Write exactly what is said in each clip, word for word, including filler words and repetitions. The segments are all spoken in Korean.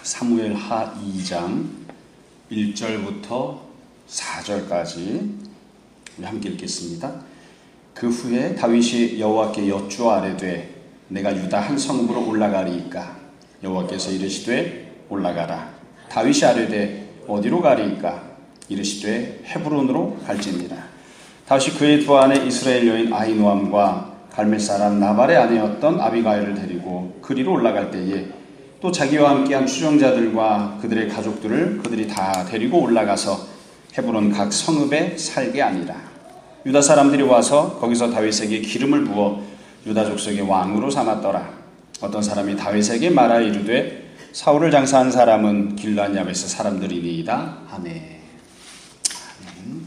사무엘하 이 장 일 절부터 사 절까지 함께 읽겠습니다. 그 후에 다윗이 여호와께 여쭈어 아뢰되 내가 유다 한 성읍으로 올라가리이까? 여호와께서 이르시되 올라가라. 다윗이 아뢰되 어디로 가리이까? 이르시되 헤브론으로 갈지니라. 다윗이 그의 두 아내 이스라엘 여인 아히노암과 갈멜 사람 나발의 아내였던 아비가일을 데리고 그리로 올라갈 때에 또 자기와 함께한 추종자들과 그들의 가족들을 그들이 다 데리고 올라가서 헤브론 각 성읍에 살게 하니라. 유다 사람들이 와서 거기서 다윗에게 기름을 부어 유다 족속의 왕으로 삼았더라. 어떤 사람이 다윗에게 말하여 이르되 사울을 장사한 사람은 길르앗 야베스 사람들이니이다 하매. 아멘.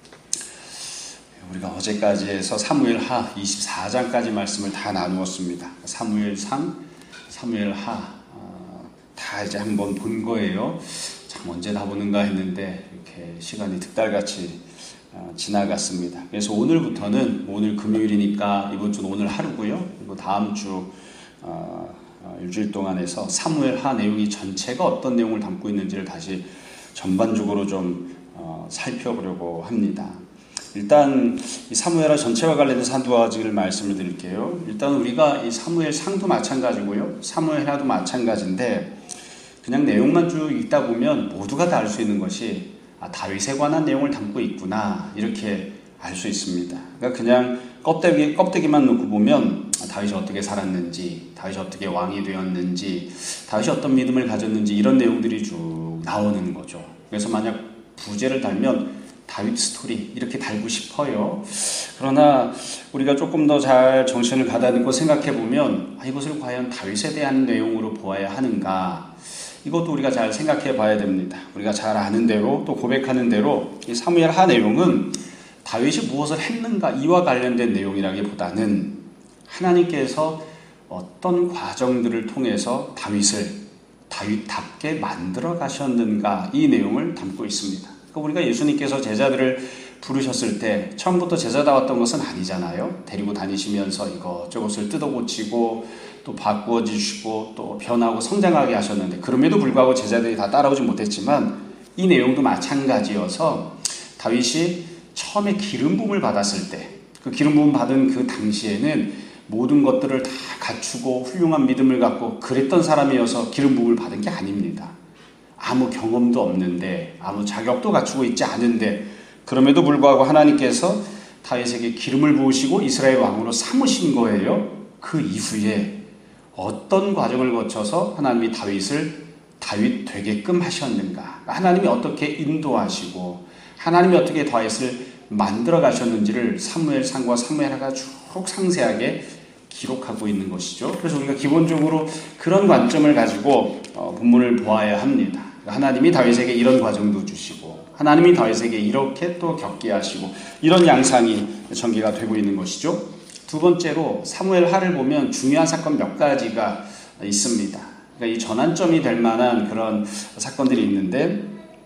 우리가 어제까지 해서 사무엘하 이십사 장까지 말씀을 다 나누었습니다. 사무엘상, 사무엘하 어, 다 이제 한번 본 거예요. 참 언제 다 보는가 했는데 이렇게 시간이 득달같이 어, 지나갔습니다. 그래서 오늘부터는 오늘 금요일이니까 이번 주는 오늘 하루고요. 그리고 다음 주 어, 어, 일주일 동안 해서 사무엘하 내용이 전체가 어떤 내용을 담고 있는지를 다시 전반적으로 좀 어, 살펴보려고 합니다. 일단 이 사무엘하 전체와 관련해서 한두 가지를 말씀을 드릴게요. 일단 우리가 이 사무엘상도 마찬가지고요. 사무엘하도 마찬가지인데 그냥 내용만 쭉 읽다 보면 모두가 다 알 수 있는 것이 아, 다윗에 관한 내용을 담고 있구나 이렇게 알 수 있습니다. 그러니까 그냥 껍데기, 껍데기만 놓고 보면 아, 다윗이 어떻게 살았는지, 다윗이 어떻게 왕이 되었는지, 다윗이 어떤 믿음을 가졌는지 이런 내용들이 쭉 나오는 거죠. 그래서 만약 부제를 달면 다윗 스토리 이렇게 달고 싶어요. 그러나 우리가 조금 더 잘 정신을 가다듬고 생각해 보면 아, 이것을 과연 다윗에 대한 내용으로 보아야 하는가? 이것도 우리가 잘 생각해 봐야 됩니다. 우리가 잘 아는 대로 또 고백하는 대로 이 사무엘하 내용은 다윗이 무엇을 했는가 이와 관련된 내용이라기보다는 하나님께서 어떤 과정들을 통해서 다윗을 다윗답게 만들어 가셨는가 이 내용을 담고 있습니다. 우리가 예수님께서 제자들을 부르셨을 때 처음부터 제자다웠던 것은 아니잖아요. 데리고 다니시면서 이것저것을 뜯어고치고 또 바꾸어 주시고 또 변하고 성장하게 하셨는데 그럼에도 불구하고 제자들이 다 따라오지 못했지만 이 내용도 마찬가지여서 다윗이 처음에 기름 부음을 받았을 때 그 기름 부음 받은 그 당시에는 모든 것들을 다 갖추고 훌륭한 믿음을 갖고 그랬던 사람이어서 기름 부음을 받은 게 아닙니다. 아무 경험도 없는데 아무 자격도 갖추고 있지 않은데 그럼에도 불구하고 하나님께서 다윗에게 기름을 부으시고 이스라엘 왕으로 삼으신 거예요. 그 이후에 어떤 과정을 거쳐서 하나님이 다윗을 다윗 되게끔 하셨는가, 하나님이 어떻게 인도하시고 하나님이 어떻게 다윗을 만들어 가셨는지를 사무엘상과 사무엘하가 쭉 상세하게 기록하고 있는 것이죠. 그래서 우리가 기본적으로 그런 관점을 가지고 어, 본문을 보아야 합니다. 하나님이 다윗에게 이런 과정도 주시고 하나님이 다윗에게 이렇게 또 겪게 하시고 이런 양상이 전개가 되고 있는 것이죠. 두 번째로 사무엘하를 보면 중요한 사건 몇 가지가 있습니다. 그러니까 이 전환점이 될 만한 그런 사건들이 있는데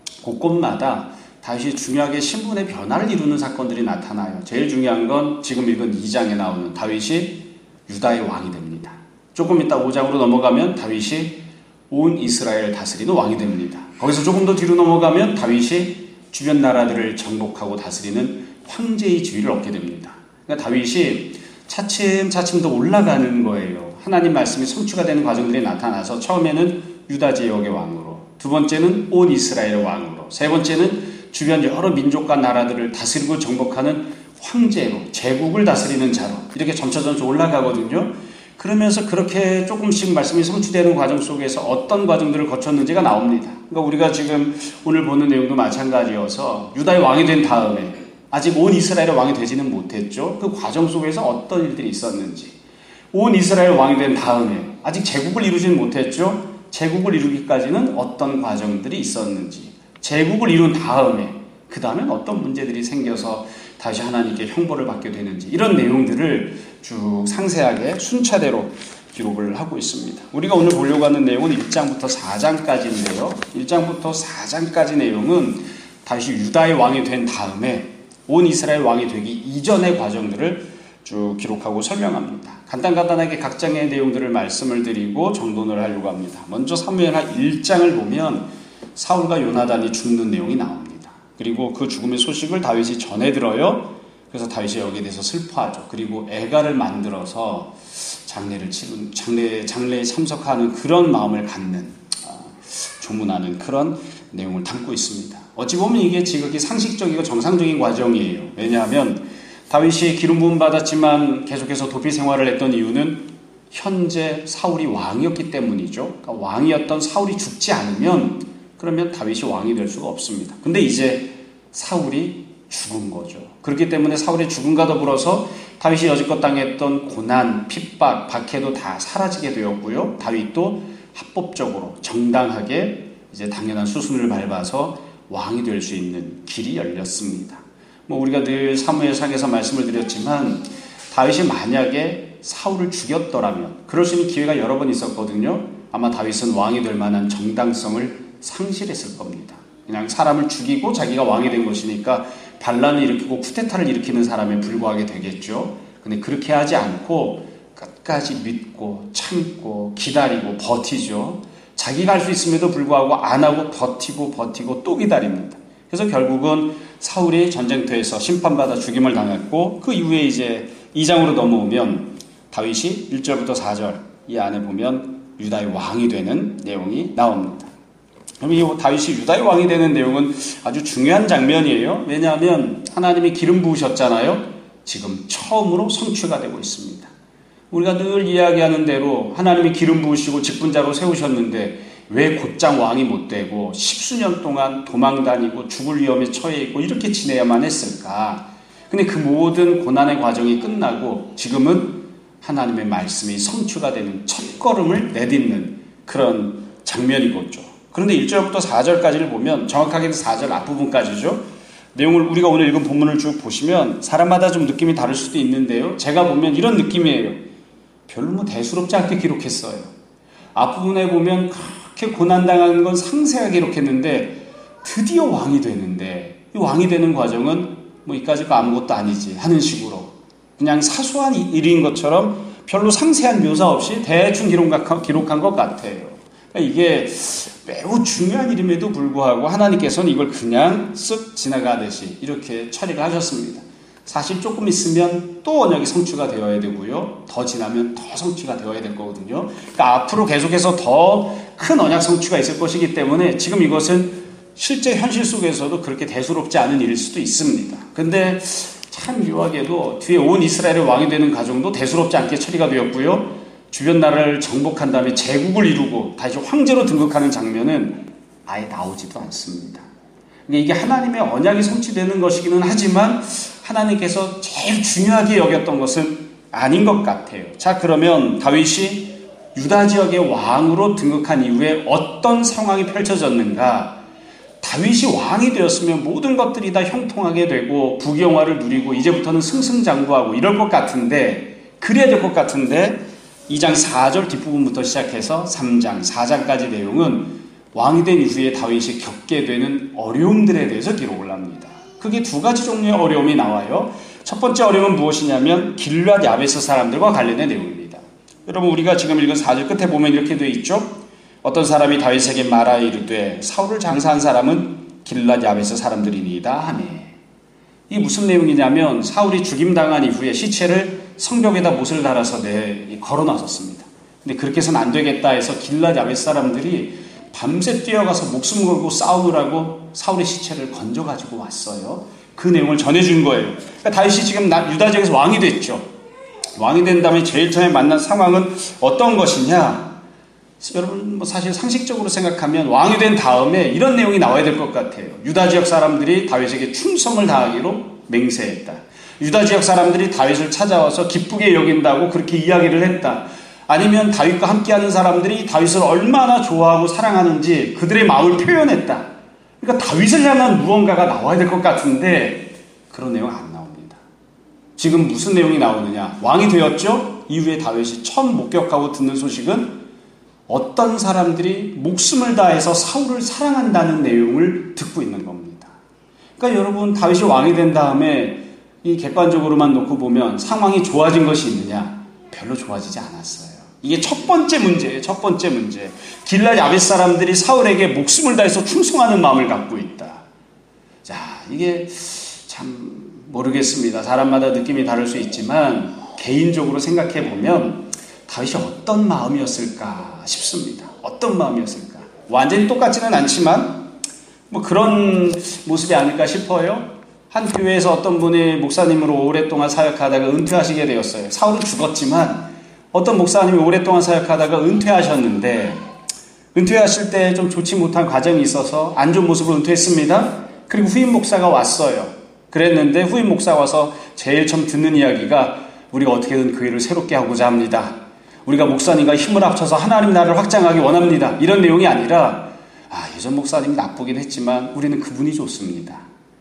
곳곳마다 다윗이 중요하게 신분의 변화를 이루는 사건들이 나타나요. 제일 중요한 건 지금 읽은 이 장에 나오는 다윗이 유다의 왕이 됩니다. 조금 이따 오 장으로 넘어가면 다윗이 온 이스라엘 다스리는 왕이 됩니다. 거기서 조금 더 뒤로 넘어가면 다윗이 주변 나라들을 정복하고 다스리는 황제의 지위를 얻게 됩니다. 그러니까 다윗이 차츰차츰 더 올라가는 거예요. 하나님 말씀이 성취가 되는 과정들이 나타나서 처음에는 유다 지역의 왕으로, 두 번째는 온 이스라엘 왕으로, 세 번째는 주변 여러 민족과 나라들을 다스리고 정복하는 황제로, 제국을 다스리는 자로 이렇게 점차점차 올라가거든요. 그러면서 그렇게 조금씩 말씀이 성취되는 과정 속에서 어떤 과정들을 거쳤는지가 나옵니다. 그러니까 우리가 지금 오늘 보는 내용도 마찬가지여서 유다의 왕이 된 다음에 아직 온 이스라엘의 왕이 되지는 못했죠. 그 과정 속에서 어떤 일들이 있었는지, 온 이스라엘 왕이 된 다음에 아직 제국을 이루지는 못했죠. 제국을 이루기까지는 어떤 과정들이 있었는지, 제국을 이룬 다음에 그 다음엔 어떤 문제들이 생겨서 다시 하나님께 형벌을 받게 되는지 이런 내용들을 쭉 상세하게 순차대로 기록을 하고 있습니다. 우리가 오늘 보려고 하는 내용은 일 장부터 사 장까지인데요. 일 장부터 사 장까지 내용은 다시 유다의 왕이 된 다음에 온 이스라엘 왕이 되기 이전의 과정들을 쭉 기록하고 설명합니다. 간단간단하게 각 장의 내용들을 말씀을 드리고 정돈을 하려고 합니다. 먼저 사무엘하 일 장을 보면 사울과 요나단이 죽는 내용이 나옵니다. 그리고 그 죽음의 소식을 다윗이 전해 들어요. 그래서 다윗이 여기에 대해서 슬퍼하죠. 그리고 애가를 만들어서 장례를 치른, 장례, 장례에 참석하는 그런 마음을 갖는, 어, 조문하는 그런 내용을 담고 있습니다. 어찌 보면 이게 지극히 상식적이고 정상적인 과정이에요. 왜냐하면 다윗이 기름 부음 받았지만 계속해서 도피 생활을 했던 이유는 현재 사울이 왕이었기 때문이죠. 그러니까 왕이었던 사울이 죽지 않으면 그러면 다윗이 왕이 될 수가 없습니다. 근데 이제 사울이 죽은 거죠. 그렇기 때문에 사울의 죽음과 더불어서 다윗이 여지껏 당했던 고난, 핍박, 박해도 다 사라지게 되었고요. 다윗도 합법적으로 정당하게 이제 당연한 수순을 밟아서 왕이 될 수 있는 길이 열렸습니다. 뭐 우리가 늘 사무엘상에서 말씀을 드렸지만 다윗이 만약에 사울을 죽였더라면 그럴 수 있는 기회가 여러 번 있었거든요. 아마 다윗은 왕이 될 만한 정당성을 상실했을 겁니다. 그냥 사람을 죽이고 자기가 왕이 된 것이니까 반란을 일으키고 쿠데타를 일으키는 사람에 불과하게 되겠죠. 근데 그렇게 하지 않고 끝까지 믿고 참고 기다리고 버티죠. 자기가 할 수 있음에도 불구하고 안 하고 버티고 버티고 또 기다립니다. 그래서 결국은 사울이 전쟁터에서 심판받아 죽임을 당했고 그 이후에 이제 이 장으로 넘어오면 다윗이 일 절부터 사 절 이 안에 보면 유다의 왕이 되는 내용이 나옵니다. 그럼 이 다윗이 유다의 왕이 되는 내용은 아주 중요한 장면이에요. 왜냐하면 하나님이 기름 부으셨잖아요. 지금 처음으로 성취가 되고 있습니다. 우리가 늘 이야기하는 대로 하나님이 기름 부으시고 직분자로 세우셨는데 왜 곧장 왕이 못 되고 십수년 동안 도망다니고 죽을 위험에 처해 있고 이렇게 지내야만 했을까? 근데 그 모든 고난의 과정이 끝나고 지금은 하나님의 말씀이 성취가 되는 첫걸음을 내딛는 그런 장면이겠죠. 그런데 일 절부터 사 절까지를 보면 정확하게는 사 절 앞부분까지죠. 내용을 우리가 오늘 읽은 본문을 쭉 보시면 사람마다 좀 느낌이 다를 수도 있는데요. 제가 보면 이런 느낌이에요. 별로 뭐 대수롭지 않게 기록했어요. 앞부분에 보면 그렇게 고난당하는 건 상세하게 기록했는데 드디어 왕이 되는데 이 왕이 되는 과정은 뭐 이까짓 거 아무것도 아니지 하는 식으로 그냥 사소한 일인 것처럼 별로 상세한 묘사 없이 대충 기록한 것 같아요. 이게 매우 중요한 일임에도 불구하고 하나님께서는 이걸 그냥 쓱 지나가듯이 이렇게 처리를 하셨습니다. 사실 조금 있으면 또 언약이 성취가 되어야 되고요. 더 지나면 더 성취가 되어야 될 거거든요. 그러니까 앞으로 계속해서 더 큰 언약 성취가 있을 것이기 때문에 지금 이것은 실제 현실 속에서도 그렇게 대수롭지 않은 일일 수도 있습니다. 근데 참 묘하게도 뒤에 온 이스라엘의 왕이 되는 과정도 대수롭지 않게 처리가 되었고요. 주변 나라를 정복한 다음에 제국을 이루고 다시 황제로 등극하는 장면은 아예 나오지도 않습니다. 이게 하나님의 언약이 성취되는 것이기는 하지만 하나님께서 제일 중요하게 여겼던 것은 아닌 것 같아요. 자, 그러면 다윗이 유다 지역의 왕으로 등극한 이후에 어떤 상황이 펼쳐졌는가? 다윗이 왕이 되었으면 모든 것들이 다 형통하게 되고 부귀영화를 누리고 이제부터는 승승장구하고 이럴 것 같은데 그래야 될 것 같은데 이 장 사 절 뒷부분부터 시작해서 삼 장, 사 장까지 내용은 왕이 된 이후에 다윗이 겪게 되는 어려움들에 대해서 기록을 합니다. 크게 두 가지 종류의 어려움이 나와요. 첫 번째 어려움은 무엇이냐면 길앗 야베스 사람들과 관련된 내용입니다. 여러분 우리가 지금 읽은 사 절 끝에 보면 이렇게 되어 있죠. 어떤 사람이 다윗에게 말하여 이르되 사울을 장사한 사람은 길앗 야베스 사람들이니이다 하네. 이게 무슨 내용이냐면 사울이 죽임당한 이후에 시체를 성벽에다 못을 달아서 내 걸어놨었습니다. 근데 그렇게 해서는 안 되겠다 해서 길앗 야베스 사람들이 밤새 뛰어가서 목숨 걸고 싸우느라고 사울의 시체를 건져가지고 왔어요. 그 내용을 전해준 거예요. 그러니까 다윗이 지금 유다 지역에서 왕이 됐죠. 왕이 된 다음에 제일 처음에 만난 상황은 어떤 것이냐? 여러분 뭐 사실 상식적으로 생각하면 왕이 된 다음에 이런 내용이 나와야 될 것 같아요. 유다 지역 사람들이 다윗에게 충성을 다하기로 맹세했다. 유다 지역 사람들이 다윗을 찾아와서 기쁘게 여긴다고 그렇게 이야기를 했다. 아니면 다윗과 함께하는 사람들이 다윗을 얼마나 좋아하고 사랑하는지 그들의 마음을 표현했다. 그러니까 다윗을 향한 무언가가 나와야 될 것 같은데 그런 내용 안 나옵니다. 지금 무슨 내용이 나오느냐? 왕이 되었죠? 이후에 다윗이 처음 목격하고 듣는 소식은 어떤 사람들이 목숨을 다해서 사울을 사랑한다는 내용을 듣고 있는 겁니다. 그러니까 여러분 다윗이 왕이 된 다음에 이 객관적으로만 놓고 보면 상황이 좋아진 것이 있느냐? 별로 좋아지지 않았어요. 이게 첫 번째 문제예요. 첫 번째 문제. 길랏 야벳 사람들이 사울에게 목숨을 다해서 충성하는 마음을 갖고 있다. 자, 이게 참 모르겠습니다. 사람마다 느낌이 다를 수 있지만 개인적으로 생각해 보면 다윗이 어떤 마음이었을까 싶습니다. 어떤 마음이었을까? 완전히 똑같지는 않지만 뭐 그런 모습이 아닐까 싶어요. 한 교회에서 어떤 분이 목사님으로 오랫동안 사역하다가 은퇴하시게 되었어요. 사울은 죽었지만 어떤 목사님이 오랫동안 사역하다가 은퇴하셨는데 은퇴하실 때 좀 좋지 못한 과정이 있어서 안 좋은 모습으로 은퇴했습니다. 그리고 후임 목사가 왔어요. 그랬는데 후임 목사가 와서 제일 처음 듣는 이야기가 우리가 어떻게든 그 일을 새롭게 하고자 합니다. 우리가 목사님과 힘을 합쳐서 하나님 나라를 확장하기 원합니다. 이런 내용이 아니라 아, 예전 목사님이 나쁘긴 했지만 우리는 그분이 좋습니다.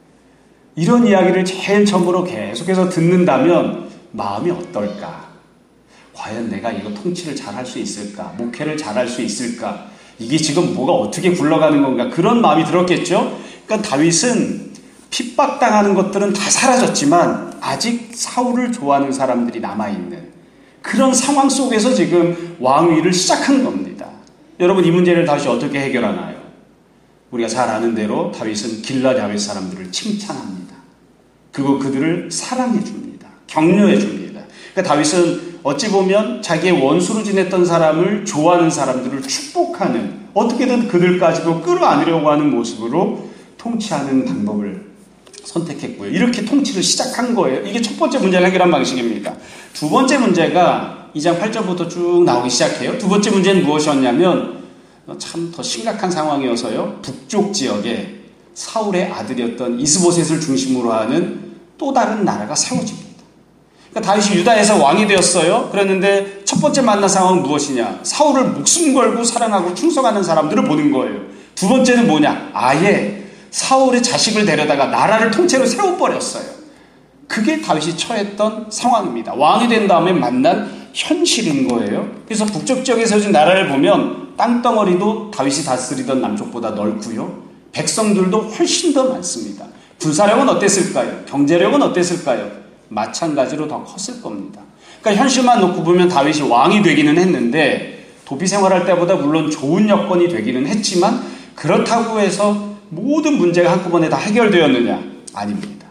이런 이야기를 제일 처음으로 계속해서 듣는다면 마음이 어떨까? 과연 내가 이거 통치를 잘할 수 있을까? 목회를 잘할 수 있을까? 이게 지금 뭐가 어떻게 굴러가는 건가? 그런 마음이 들었겠죠? 그러니까 다윗은 핍박당하는 것들은 다 사라졌지만 아직 사울을 좋아하는 사람들이 남아있는 그런 상황 속에서 지금 왕위를 시작한 겁니다. 여러분, 이 문제를 다윗이 어떻게 해결하나요? 우리가 잘 아는 대로 다윗은 길랏 야벳 사람들을 칭찬합니다. 그리고 그들을 사랑해 줍니다. 격려해 줍니다. 그러니까 다윗은 어찌 보면 자기의 원수로 지냈던 사람을 좋아하는 사람들을 축복하는, 어떻게든 그들까지도 끌어안으려고 하는 모습으로 통치하는 방법을 선택했고요. 이렇게 통치를 시작한 거예요. 이게 첫 번째 문제를 해결한 방식입니다. 두 번째 문제가 이 장 팔 절부터 쭉 나오기 시작해요. 두 번째 문제는 무엇이었냐면 참 더 심각한 상황이어서요. 북쪽 지역에 사울의 아들이었던 이스보셋을 중심으로 하는 또 다른 나라가 세워집니다. 그러니까 다윗이 유다에서 왕이 되었어요. 그랬는데 첫 번째 만난 상황은 무엇이냐? 사울을 목숨 걸고 사랑하고 충성하는 사람들을 보는 거예요. 두 번째는 뭐냐? 아예 사울의 자식을 데려다가 나라를 통째로 세워버렸어요. 그게 다윗이 처했던 상황입니다. 왕이 된 다음에 만난 현실인 거예요. 그래서 북쪽 지역에 세워진 나라를 보면 땅덩어리도 다윗이 다스리던 남쪽보다 넓고요. 백성들도 훨씬 더 많습니다. 군사력은 어땠을까요? 경제력은 어땠을까요? 마찬가지로 더 컸을 겁니다. 그러니까 현실만 놓고 보면 다윗이 왕이 되기는 했는데 도피 생활할 때보다 물론 좋은 여건이 되기는 했지만 그렇다고 해서 모든 문제가 한꺼번에 다 해결되었느냐? 아닙니다.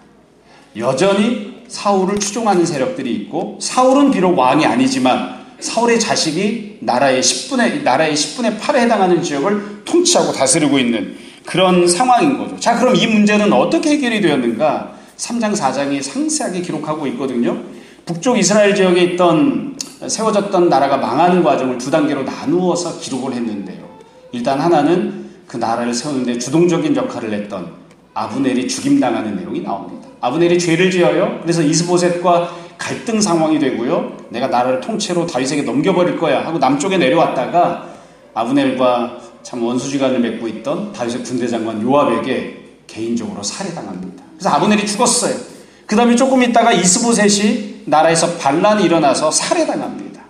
여전히 사울을 추종하는 세력들이 있고 사울은 비록 왕이 아니지만 사울의 자식이 나라의 십분의, 나라의 십분의 팔에 해당하는 지역을 통치하고 다스리고 있는 그런 상황인 거죠. 자, 그럼 이 문제는 어떻게 해결이 되었는가? 삼 장 사 장이 상세하게 기록하고 있거든요. 북쪽 이스라엘 지역에 있던 세워졌던 나라가 망하는 과정을 두 단계로 나누어서 기록을 했는데요. 일단 하나는 그 나라를 세우는데 주동적인 역할을 했던 아브넬이 죽임당하는 내용이 나옵니다. 아브넬이 죄를 지어요. 그래서 이스보셋과 갈등 상황이 되고요. 내가 나라를 통째로 다윗에게 넘겨버릴 거야 하고 남쪽에 내려왔다가 아브넬과 참 원수지간을 맺고 있던 다윗의 군대 장관 요압에게 개인적으로 살해당합니다. 그래서 아브넬이 죽었어요. 그 다음에 조금 있다가 이스보셋이 나라에서 반란이 일어나서 살해당합니다.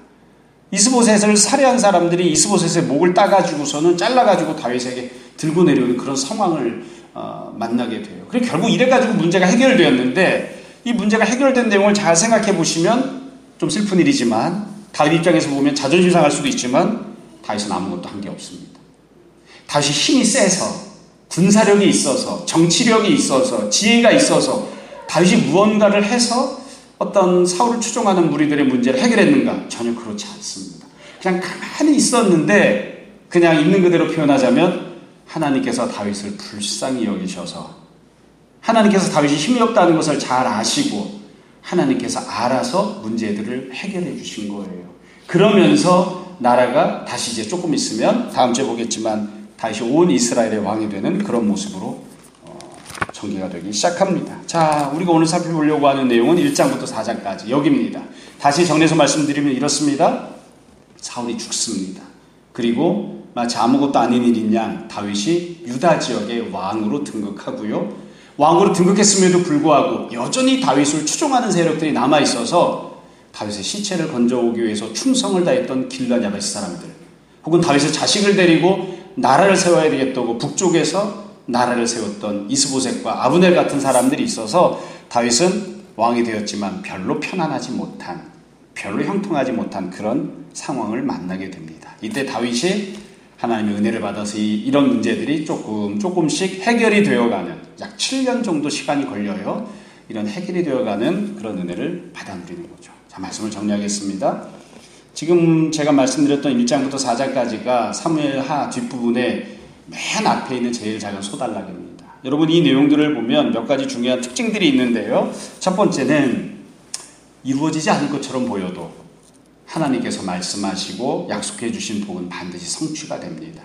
이스보셋을 살해한 사람들이 이스보셋의 목을 따가지고서는 잘라가지고 다윗에게 들고 내려오는 그런 상황을 어, 만나게 돼요. 그리고 결국 이래가지고 문제가 해결되었는데 이 문제가 해결된 내용을 잘 생각해 보시면 좀 슬픈 일이지만 다윗 입장에서 보면 자존심 상할 수도 있지만 다윗은 아무것도 한 게 없습니다. 다윗이 힘이 세서 군사력이 있어서 정치력이 있어서 지혜가 있어서 다윗이 무언가를 해서 어떤 사울을 추종하는 무리들의 문제를 해결했는가? 전혀 그렇지 않습니다. 그냥 가만히 있었는데 그냥 있는 그대로 표현하자면 하나님께서 다윗을 불쌍히 여기셔서 하나님께서 다윗이 힘이 없다는 것을 잘 아시고 하나님께서 알아서 문제들을 해결해 주신 거예요. 그러면서 나라가 다시 이제 조금 있으면 다음 주에 보겠지만 다시 온 이스라엘의 왕이 되는 그런 모습으로 어, 전개가 되기 시작합니다. 자, 우리가 오늘 살펴보려고 하는 내용은 일 장부터 사 장까지 여기입니다. 다시 정리해서 말씀드리면 이렇습니다. 사울이 죽습니다. 그리고 마치 아무것도 아닌 일인 양 다윗이 유다 지역의 왕으로 등극하고요. 왕으로 등극했음에도 불구하고 여전히 다윗을 추종하는 세력들이 남아있어서 다윗의 시체를 건져오기 위해서 충성을 다했던 길랏 야벳 사람들 혹은 다윗의 자식을 데리고 나라를 세워야 되겠다고 북쪽에서 나라를 세웠던 이스보셋과 아브넬 같은 사람들이 있어서 다윗은 왕이 되었지만 별로 편안하지 못한, 별로 형통하지 못한 그런 상황을 만나게 됩니다. 이때 다윗이 하나님의 은혜를 받아서 이, 이런 문제들이 조금 조금씩 해결이 되어가는, 약 칠 년 정도 시간이 걸려요. 이런 해결이 되어가는 그런 은혜를 받아 누리는 거죠. 자, 말씀을 정리하겠습니다. 지금 제가 말씀드렸던 일 장부터 사 장까지가 사무엘하 뒷부분에 맨 앞에 있는 제일 작은 소단락입니다. 여러분, 이 내용들을 보면 몇 가지 중요한 특징들이 있는데요. 첫 번째는 이루어지지 않을 것처럼 보여도 하나님께서 말씀하시고 약속해 주신 복은 반드시 성취가 됩니다.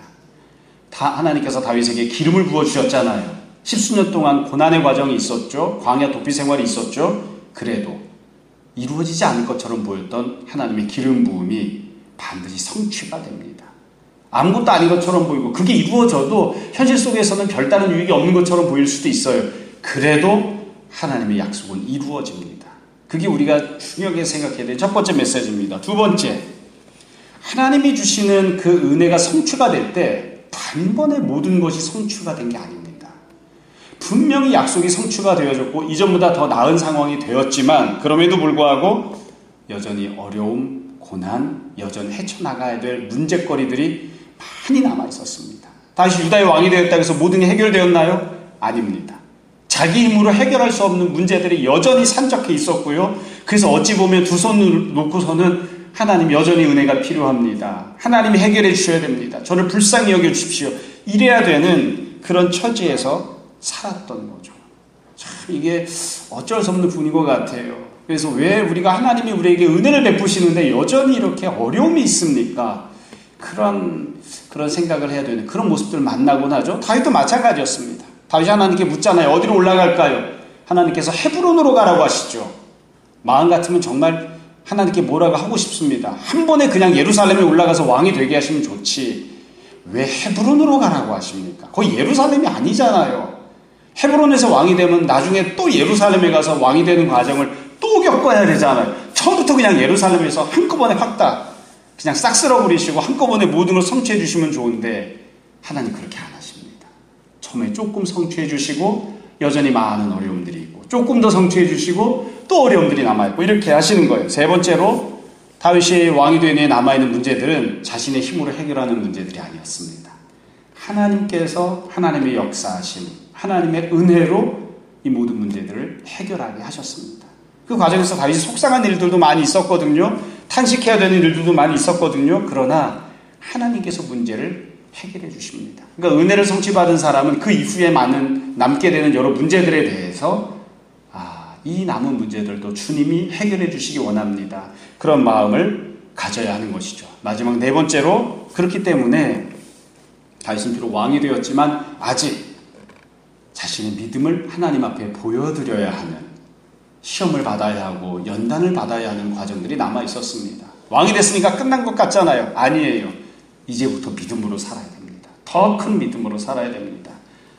다 하나님께서 다윗에게 기름을 부어주셨잖아요. 십수년 동안 고난의 과정이 있었죠. 광야 도피 생활이 있었죠. 그래도 이루어지지 않을 것처럼 보였던 하나님의 기름 부음이 반드시 성취가 됩니다. 아무것도 아닌 것처럼 보이고 그게 이루어져도 현실 속에서는 별다른 유익이 없는 것처럼 보일 수도 있어요. 그래도 하나님의 약속은 이루어집니다. 그게 우리가 중요하게 생각해야 될 첫 번째 메시지입니다. 두 번째, 하나님이 주시는 그 은혜가 성취가 될 때 단번에 모든 것이 성취가 된 게 아닙니다. 분명히 약속이 성취가 되어졌고 이전보다 더 나은 상황이 되었지만 그럼에도 불구하고 여전히 어려움, 고난, 여전히 헤쳐나가야 될 문제거리들이 많이 남아 있었습니다. 다시 유다의 왕이 되었다고 해서 모든 게 해결되었나요? 아닙니다. 자기 힘으로 해결할 수 없는 문제들이 여전히 산적해 있었고요. 그래서 어찌 보면 두 손을 놓고서는 하나님 여전히 은혜가 필요합니다. 하나님이 해결해 주셔야 됩니다. 저를 불쌍히 여겨주십시오. 이래야 되는 그런 처지에서 살았던 거죠. 참 이게 어쩔 수 없는 분인 것 같아요. 그래서 왜 우리가 하나님이 우리에게 은혜를 베푸시는데 여전히 이렇게 어려움이 있습니까? 그런 그런 생각을 해야 되는 그런 모습들을 만나곤 하죠. 다윗도 마찬가지였습니다. 다윗이 하나님께 묻잖아요. 어디로 올라갈까요? 하나님께서 헤브론으로 가라고 하시죠. 마음 같으면 정말 하나님께 뭐라고 하고 싶습니다. 한 번에 그냥 예루살렘에 올라가서 왕이 되게 하시면 좋지. 왜 헤브론으로 가라고 하십니까? 거기 예루살렘이 아니잖아요. 헤브론에서 왕이 되면 나중에 또 예루살렘에 가서 왕이 되는 과정을 또 겪어야 되잖아요. 처음부터 그냥 예루살렘에서 한꺼번에 확 다 그냥 싹 쓸어버리시고 한꺼번에 모든 걸 성취해 주시면 좋은데 하나님 그렇게 안 하십니다. 처음에 조금 성취해 주시고 여전히 많은 어려움들이 있고 조금 더 성취해 주시고 또 어려움들이 남아있고 이렇게 하시는 거예요. 세 번째로 다윗이 왕이 되는 데 남아있는 문제들은 자신의 힘으로 해결하는 문제들이 아니었습니다. 하나님께서 하나님의 역사하심, 하나님의 은혜로 이 모든 문제들을 해결하게 하셨습니다. 그 과정에서 다윗이 속상한 일들도 많이 있었거든요. 탄식해야 되는 일들도 많이 있었거든요. 그러나 하나님께서 문제를 해결해 주십니다. 그러니까 은혜를 성취받은 사람은 그 이후에 많은 남게 되는 여러 문제들에 대해서 아, 이 남은 문제들도 주님이 해결해 주시기 원합니다. 그런 마음을 가져야 하는 것이죠. 마지막 네 번째로 그렇기 때문에 다윗은 비록 왕이 되었지만 아직 자신의 믿음을 하나님 앞에 보여드려야 하는 시험을 받아야 하고 연단을 받아야 하는 과정들이 남아 있었습니다. 왕이 됐으니까 끝난 것 같잖아요. 아니에요. 이제부터 믿음으로 살아야 됩니다. 더 큰 믿음으로 살아야 됩니다.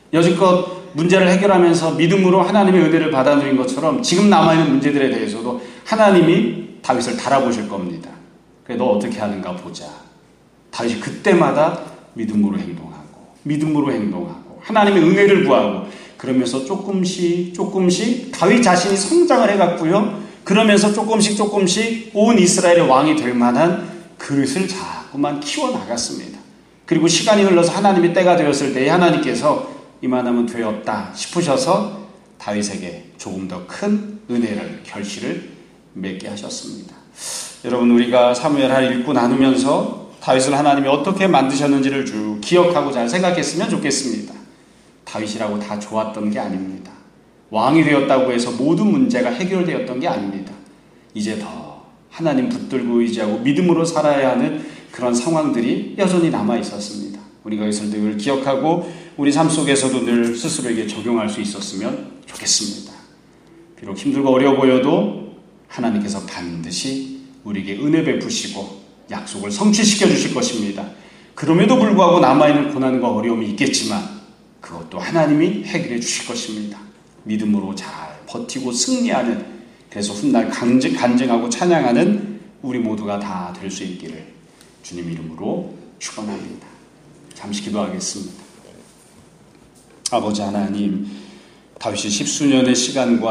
여지껏 문제를 해결하면서 믿음으로 하나님의 은혜를 받아 누린 것처럼 지금 남아있는 문제들에 대해서도 하나님이 다윗을 달아보실 겁니다. 그래 너 어떻게 하는가 보자. 다윗이 그때마다 믿음으로 행동하고 믿음으로 행동하고 하나님의 은혜를 구하고 그러면서 조금씩 조금씩 다윗 자신이 성장을 해갔고요. 그러면서 조금씩 조금씩 온 이스라엘의 왕이 될 만한 그릇을 자꾸만 키워나갔습니다. 그리고 시간이 흘러서 하나님의 때가 되었을 때에 하나님께서 이만하면 되었다 싶으셔서 다윗에게 조금 더 큰 은혜를 결실을 맺게 하셨습니다. 여러분 우리가 사무엘하를 읽고 나누면서 다윗을 하나님이 어떻게 만드셨는지를 쭉 기억하고 잘 생각했으면 좋겠습니다. 다윗이라고 다 좋았던 게 아닙니다. 왕이 되었다고 해서 모든 문제가 해결되었던 게 아닙니다. 이제 더 하나님 붙들고 의지하고 믿음으로 살아야 하는 그런 상황들이 여전히 남아 있었습니다. 우리가 이것을 늘 기억하고 우리 삶 속에서도 늘 스스로에게 적용할 수 있었으면 좋겠습니다. 비록 힘들고 어려워 보여도 하나님께서 반드시 우리에게 은혜 베푸시고 약속을 성취시켜 주실 것입니다. 그럼에도 불구하고 남아있는 고난과 어려움이 있겠지만 그것도 하나님이 해결해 주실 것입니다. 믿음으로 잘 버티고 승리하는, 그래서 훗날 간증, 간증하고 찬양하는 우리 모두가 다 될 수 있기를 주님 이름으로 축원합니다. 잠시 기도하겠습니다. 아버지 하나님, 다윗이 십수년의 시간과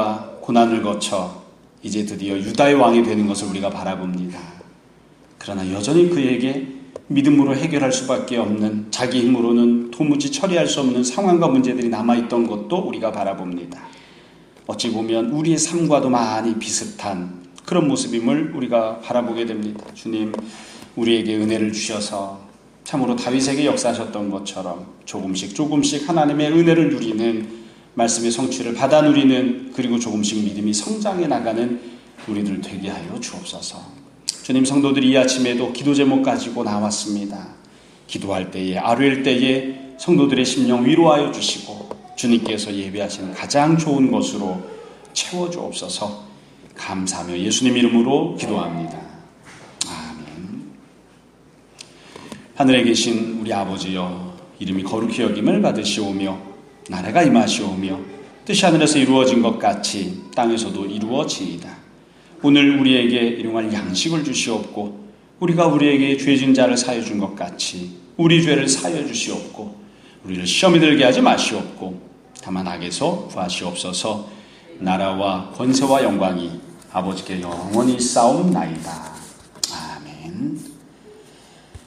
고난을 거쳐 이제 드디어 유다의 왕이 되는 것을 우리가 바라봅니다. 그러나 여전히 그에게 믿음으로 해결할 수밖에 없는, 자기 힘으로는 도무지 처리할 수 없는 상황과 문제들이 남아있던 것도 우리가 바라봅니다. 어찌 보면 우리의 삶과도 많이 비슷한 그런 모습임을 우리가 바라보게 됩니다. 주님, 우리에게 은혜를 주셔서 참으로 다윗에게 역사하셨던 것처럼 조금씩 조금씩 하나님의 은혜를 누리는, 말씀의 성취를 받아 누리는, 그리고 조금씩 믿음이 성장해 나가는 우리들 되게 하여 주옵소서. 주님, 성도들이 이 아침에도 기도 제목 가지고 나왔습니다. 기도할 때에, 아뢰일 때에 성도들의 심령 위로하여 주시고 주님께서 예배하시는 가장 좋은 것으로 채워주옵소서. 감사하며 예수님 이름으로 기도합니다. 아멘. 하늘에 계신 우리 아버지여, 이름이 거룩히 여김을 받으시오며 나라가 임하시오며 뜻이 하늘에서 이루어진 것 같이 땅에서도 이루어지이다. 오늘 우리에게 일용할 양식을 주시옵고 우리가 우리에게 죄진 자를 사하여 준 것 같이 우리 죄를 사하여 주시옵고 우리를 시험에 들게 하지 마시옵고 다만 악에서 구하시옵소서. 나라와 권세와 영광이 아버지께 영원히 싸움나이다.